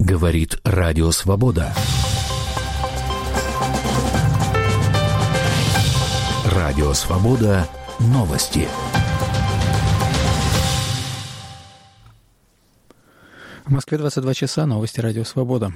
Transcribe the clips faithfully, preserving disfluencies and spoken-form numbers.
Говорит Радио Свобода. Радио Свобода. Новости. В Москве двадцать два часа. Новости Радио Свобода.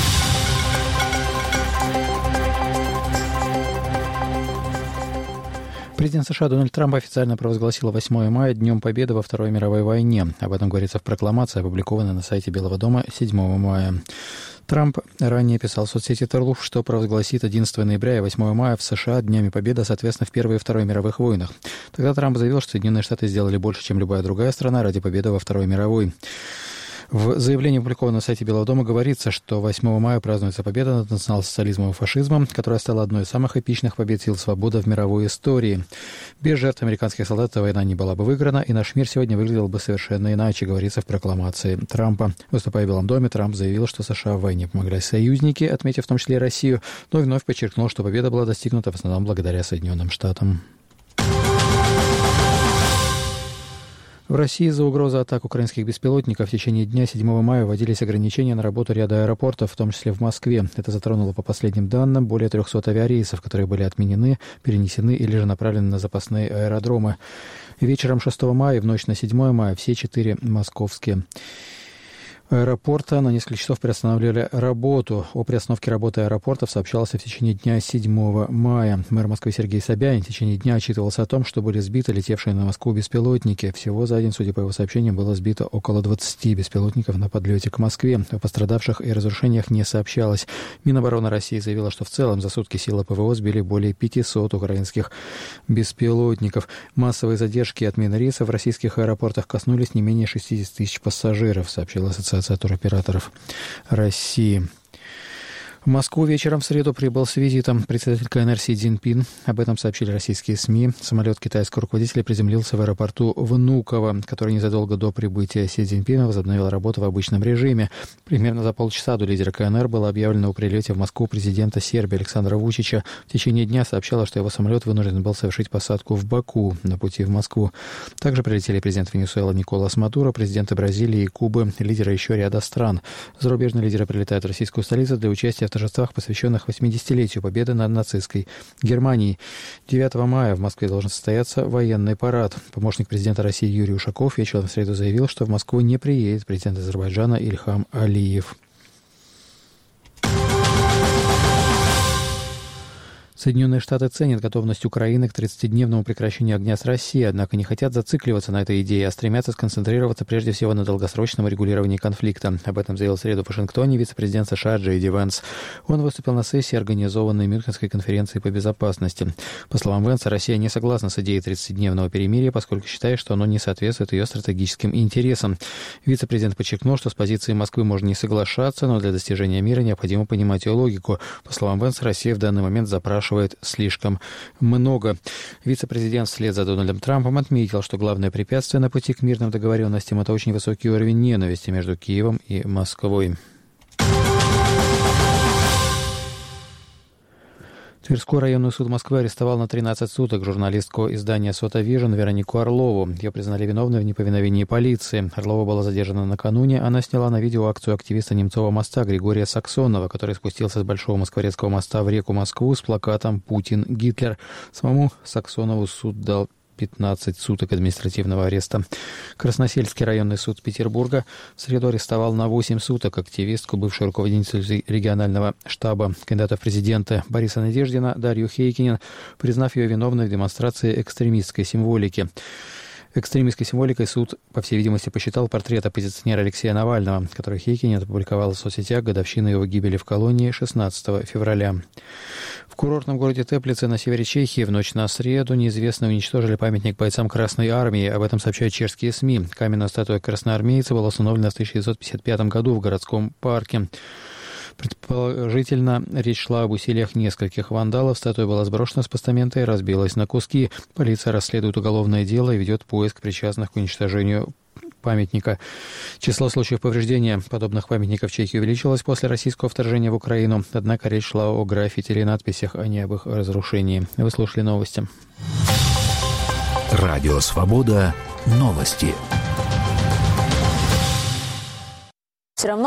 Президент США Дональд Трамп официально провозгласил восьмое мая Днем Победы во Второй мировой войне. Об этом говорится в прокламации, опубликованной на сайте Белого дома седьмого мая. Трамп ранее писал в соцсети Truth, что провозгласит одиннадцатого ноября и восьмого мая в США Днями Победы, соответственно, в Первой и Второй мировых войнах. Тогда Трамп заявил, что Соединенные Штаты сделали больше, чем любая другая страна ради победы во Второй мировой. В заявлении, опубликованном на сайте Белого дома, говорится, что восьмого мая празднуется победа над национал-социализмом и фашизмом, которая стала одной из самых эпичных побед сил свободы в мировой истории. Без жертв американских солдат эта война не была бы выиграна, и наш мир сегодня выглядел бы совершенно иначе, говорится в прокламации Трампа. Выступая в Белом доме, Трамп заявил, что США в войне помогли союзники, отметив в том числе и Россию, но вновь подчеркнул, что победа была достигнута в основном благодаря Соединенным Штатам. В России из-за угрозы атак украинских беспилотников в течение дня седьмого мая вводились ограничения на работу ряда аэропортов, в том числе в Москве. Это затронуло, по последним данным, более трехсот авиарейсов, которые были отменены, перенесены или же направлены на запасные аэродромы. Вечером шестого мая и в ночь на седьмое мая все четыре московские аэропорта на несколько часов приостанавливали работу. О приостановке работы аэропортов сообщалось в течение дня седьмого мая. Мэр Москвы Сергей Собянин в течение дня отчитывался о том, что были сбиты летевшие на Москву беспилотники. Всего за день, судя по его сообщениям, было сбито около двадцати беспилотников на подлете к Москве. О пострадавших и разрушениях не сообщалось. Минобороны России заявила, что в целом за сутки силы ПВО сбили более пятисот украинских беспилотников. Массовые задержки и отмены рейсов в российских аэропортах коснулись не менее шестидесяти тысяч пассажиров, сообщила ассоциация туроператоров России. В Москву вечером в среду прибыл с визитом председатель КНР Си Цзиньпин. Об этом сообщили российские СМИ. Самолет китайского руководителя приземлился в аэропорту Внуково, который незадолго до прибытия Си Цзиньпина возобновил работу в обычном режиме. Примерно за полчаса до лидера КНР было объявлено о прилете в Москву президента Сербии Александра Вучича. В течение дня сообщалось, что его самолет вынужден был совершить посадку в Баку на пути в Москву. Также прилетели президент Венесуэлы Николас Мадуро, президенты Бразилии и Кубы, лидеры еще ряда стран. Зарубежные лидеры прилетают в российскую столицу для участия в торжествах, посвященных восьмидесятилетию победы над нацистской Германией. девятого мая в Москве должен состояться военный парад. Помощник президента России Юрий Ушаков вечером в среду заявил, что в Москву не приедет президент Азербайджана Ильхам Алиев. Соединенные Штаты ценят готовность Украины к тридцатидневному прекращению огня с Россией, однако не хотят зацикливаться на этой идее, а стремятся сконцентрироваться прежде всего на долгосрочном регулировании конфликта. Об этом заявил в среду в Вашингтоне вице-президент США Джей Ди Венс. Он выступил на сессии, организованной Мюнхенской конференцией по безопасности. По словам Венса, Россия не согласна с идеей тридцатидневного перемирия, поскольку считает, что оно не соответствует ее стратегическим интересам. Вице-президент подчеркнул, что с позицией Москвы можно не соглашаться, но для достижения мира необходимо понимать ее логику. По словам Венса, Россия в данный момент запрашивает слишком много. Вице-президент вслед за Дональдом Трампом отметил, что главное препятствие на пути к мирным договоренностям – это очень высокий уровень ненависти между Киевом и Москвой. Тверской районный суд Москвы арестовал на тринадцать суток журналистку издания «Сота Вижн» Веронику Орлову. Ее признали виновной в неповиновении полиции. Орлова была задержана накануне. Она сняла на видео акцию активиста Немцова моста Григория Саксонова, который спустился с Большого Москворецкого моста в реку Москву с плакатом «Путин Гитлер». Самому Саксонову суд дал пятнадцать суток административного ареста. Красносельский районный суд Петербурга в среду арестовал на восемь суток активистку, бывшую руководительницу регионального штаба кандидата в президенты Бориса Надеждина Дарью Хейкинен, признав ее виновной в демонстрации экстремистской символики. Экстремистской символикой суд, по всей видимости, посчитал портрет оппозиционера Алексея Навального, который Хейкинен опубликовал в соцсетях годовщины его гибели в колонии шестнадцатого февраля. В курортном городе Теплице на севере Чехии в ночь на среду неизвестные уничтожили памятник бойцам Красной Армии. Об этом сообщают чешские СМИ. Каменная статуя красноармейца была установлена в тысяча девятьсот пятьдесят пятом году в городском парке. Предположительно, речь шла об усилиях нескольких вандалов. Статуя была сброшена с постамента и разбилась на куски. Полиция расследует уголовное дело и ведет поиск причастных к уничтожению памятника. Число случаев повреждения подобных памятников в Чехии увеличилось после российского вторжения в Украину. Однако речь шла о граффити или надписях, а не об их разрушении. Вы слушали новости. Радио «Свобода». Новости.